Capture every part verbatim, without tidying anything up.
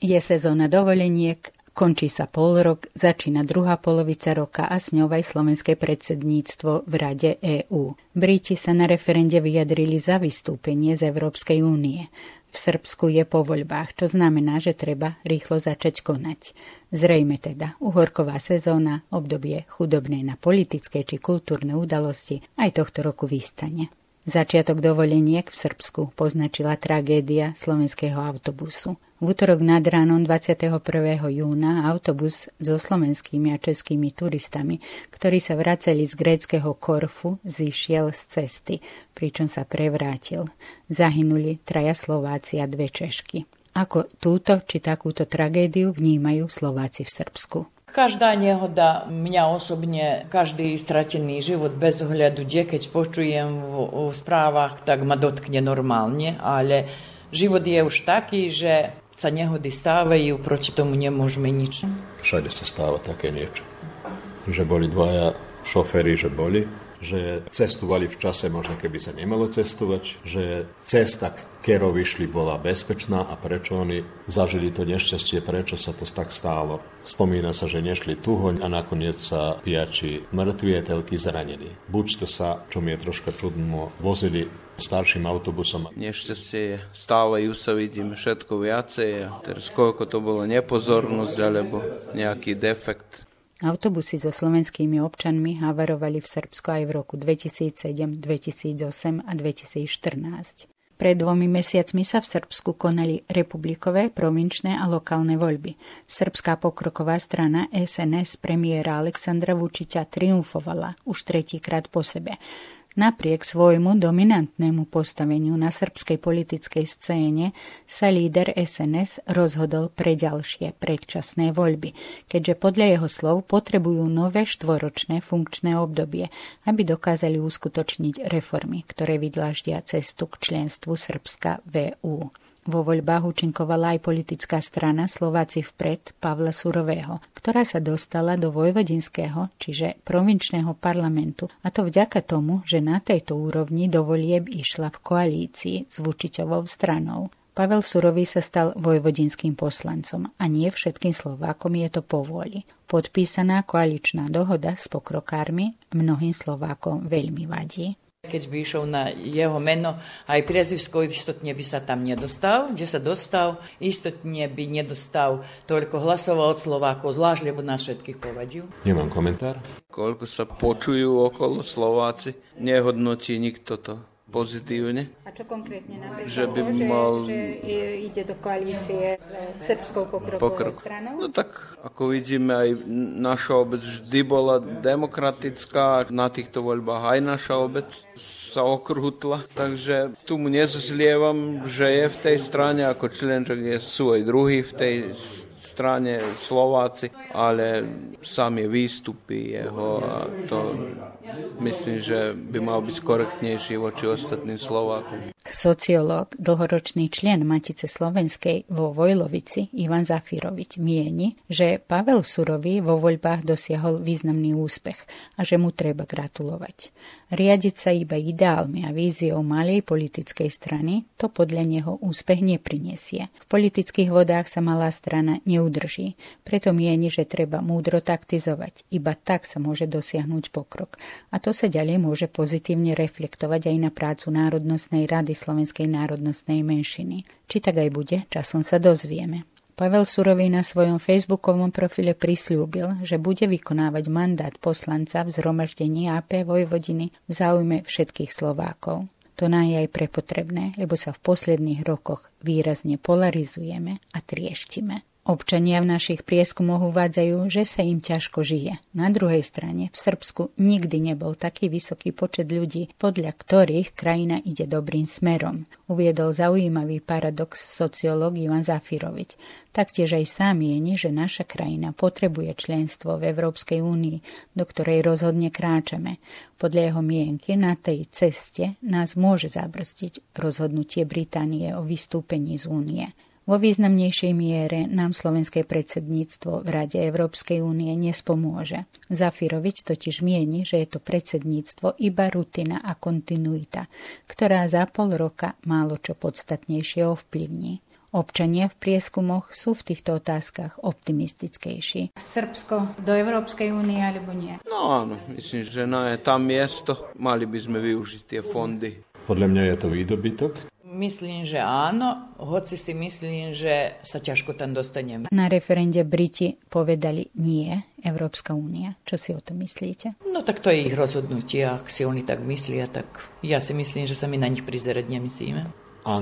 Je sezóna dovoleniek, končí sa pol rok, začína druhá polovica roka a s ňou aj slovenské predsedníctvo v Rade EÚ. Briti sa na referende vyjadrili za vystúpenie z Európskej únie. V Srbsku je po voľbách, čo znamená, že treba rýchlo začať konať. Zrejme teda uhorková sezóna, obdobie chudobné na politické či kultúrne udalosti aj tohto roku vystane. Začiatok dovoleniek v Srbsku poznačila tragédia slovenského autobusu. V utorok nad ránom dvadsiateho prvého júna autobus so slovenskými a českými turistami, ktorí sa vraceli z gréckeho Korfu, zišiel z cesty, pričom sa prevrátil. Zahynuli traja Slováci a dve Češky. Ako túto či takúto tragédiu vnímajú Slováci v Srbsku? Každá nehoda, mňa osobne, každý stratený život bez ohľadu, kde keď počujem v, v správach, tak ma dotkne normálne, ale život je už taký, že sa nehody stávajú, proti tomu nemôžeme nič. Všade sa stáva také niečo. Že boli dvaja šoféri, že boli, že cestovali v čase, možno keby sa nemalo cestovať, že cesta, ktorou vyšli, bola bezpečná a prečo oni zažili to nešťastie, prečo sa to tak stálo. Spomína sa, že nešli tuhoň a nakoniec sa pijači mŕtvi a telky zranili. Buď to sa, čo mi je troška čudno, vozili starším autobusom. Nešťastie stávajú sa, vidím všetko viacej a teraz koľko to bolo nepozornosť alebo nejaký defekt. Autobusy so slovenskými občanmi havarovali v Srbsku aj v roku dvetisícsedem, dvetisícosem a dvetisícštrnásť. Pred dvomi mesiacmi sa v Srbsku konali republikové, provinčné a lokálne voľby. Srbská pokroková strana es en es premiéra Aleksandra Vučića triumfovala už tretíkrát po sebe. Napriek svojmu dominantnému postaveniu na srbskej politickej scéne sa líder es en es rozhodol pre ďalšie predčasné voľby, keďže podľa jeho slov potrebujú nové štvoročné funkčné obdobie, aby dokázali uskutočniť reformy, ktoré vydláždia cestu k členstvu Srbska v EÚ. Vo voľbách účinkovala aj politická strana Slováci vpred Pavla Surového, ktorá sa dostala do vojvodinského, čiže provinčného parlamentu, a to vďaka tomu, že na tejto úrovni do volieb išla v koalícii s Vučićovou stranou. Pavel Surový sa stal vojvodinským poslancom a nie všetkým Slovákom je to po vôli. Podpísaná koaličná dohoda s pokrokármi mnohým Slovákom veľmi vadí. Keď by išiel na jeho meno, aj priezvisko, istotne by sa tam nedostal. Kde sa dostal, istotne by nedostal toľko hlasov od Slovákov, zvlášť, lebo nás všetkých povadil. Nemám komentár. Koľko sa počujú okolo Slováci, nehodnotí nikto to pozitívne. A čo konkrétne napríklad? Že by mal... Že, že ide do koalície s srbskou pokrokovou Pokrok. stranou? No tak, ako vidíme, aj naša obec vždy bola demokratická. Na týchto voľbách aj naša obec sa okrhutla. Takže tu mu nezlievam, že je v tej strane ako člen, že sú aj druhí v tej strane Slováci, ale sami výstupy jeho a to myslím, že by mal byť korektnejší voči ostatným Slovákom. Sociológ, dlhoročný člen Matice slovenskej vo Vojlovici Ivan Zafirovič mieni, že Pavel Surový vo voľbách dosiahol významný úspech a že mu treba gratulovať. Riadiť sa iba ideálmi a víziou malej politickej strany to podľa neho úspech neprinesie. V politických vodách sa malá strana neudrží, preto mieni, že treba múdro taktizovať. Iba tak sa môže dosiahnuť pokrok. A to sa ďalej môže pozitívne reflektovať aj na prácu Národnostnej rady Slovenskej národnostnej menšiny. Či tak aj bude, časom sa dozvieme. Pavel Surový na svojom facebookovom profile prisľúbil, že bude vykonávať mandát poslanca v zhromaždení á pé Vojvodiny v záujme všetkých Slovákov. To nám je aj prepotrebné, lebo sa v posledných rokoch výrazne polarizujeme a trieštime. Občania v našich prieskumoch uvádzajú, že sa im ťažko žije. Na druhej strane v Srbsku nikdy nebol taký vysoký počet ľudí, podľa ktorých krajina ide dobrým smerom. Uviedol zaujímavý paradox sociológ Ivan Zafirovič. Taktiež aj sám mieni, že naša krajina potrebuje členstvo v Európskej únii, do ktorej rozhodne kráčame. Podľa jeho mienky na tej ceste nás môže zabrzdiť rozhodnutie Británie o vystúpení z únie. Vo významnejšej miere nám slovenské predsedníctvo v Rade Európskej únie nespomôže. Zafirovič totiž mieni, že je to predsedníctvo iba rutina a kontinuita, ktorá za pol roka málo čo podstatnejšie ovplyvní. Občania v prieskumoch sú v týchto otázkach optimistickejší. Srbsko do Európskej únie alebo nie? No áno, myslím, že na je tam miesto, mali by sme využiť tie fondy. Podľa mňa je to výdobytok. Myslím, že áno, hoci si myslím, že sa ťažko tam dostaneme. Na referende Briti povedali nie, Európska únia. Čo si o tom myslíte? No tak to je ich rozhodnutie, ak si oni tak myslia, tak ja si myslím, že sa my na nich prizerať nemyslíme.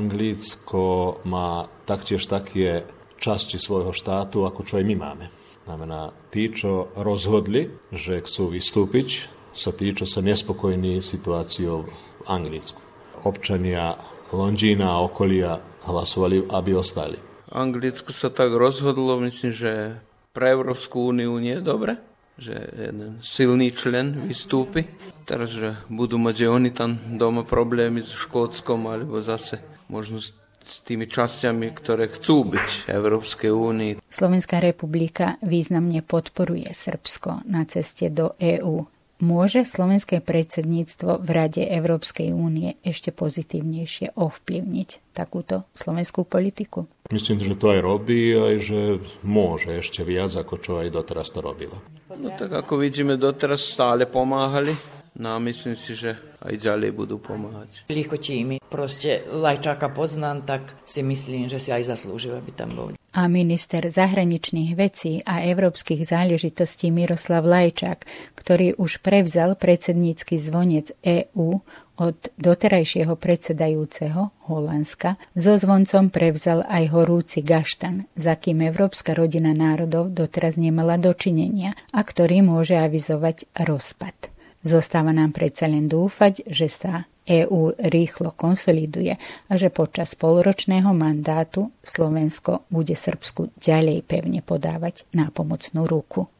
Anglicko má taktiež také časti svojho štátu, ako čo aj my máme. Znamená, tí, čo rozhodli, že chcú vystúpiť, sa tí, čo sa nespokojní situáciou v Anglicku. Občania Londýna a okolia hlasovali, aby ostali. V Anglicku sa tak rozhodlo, myslím, že pre Európsku úniu nie je dobre, že jeden silný člen vystúpi. Teraz, že budú mať že oni tam doma problémy s Škótskom, alebo zase možno s tými časťami, ktoré chcú byť v Európskej únii. Slovenská republika významne podporuje Srbsko na ceste do EÚ. Môže slovenské predsedníctvo v Rade Európskej únie ešte pozitívnejšie ovplyvniť takúto slovenskú politiku? Myslím, že to aj robí, aj že môže ešte viac, ako čo aj doteraz to robilo. No tak ako vidíme, doteraz stále pomáhali. No a myslím si, že aj ďalej budú pomáhať. Lichotí mi. Proste Lajčáka poznám, tak si myslím, že si aj zaslúžil, aby tam bol. A minister zahraničných vecí a európskych záležitostí Miroslav Lajčák, ktorý už prevzal predsednícky zvonec EÚ od doterajšieho predsedajúceho Holandska, so zvoncom prevzal aj horúci gaštan, za kým Európska rodina národov doteraz nemala dočinenia a ktorý môže avizovať rozpad. Zostáva nám predsa len dúfať, že sa EÚ rýchlo konsoliduje a že počas polročného mandátu Slovensko bude Srbsku ďalej pevne podávať nápomocnú ruku.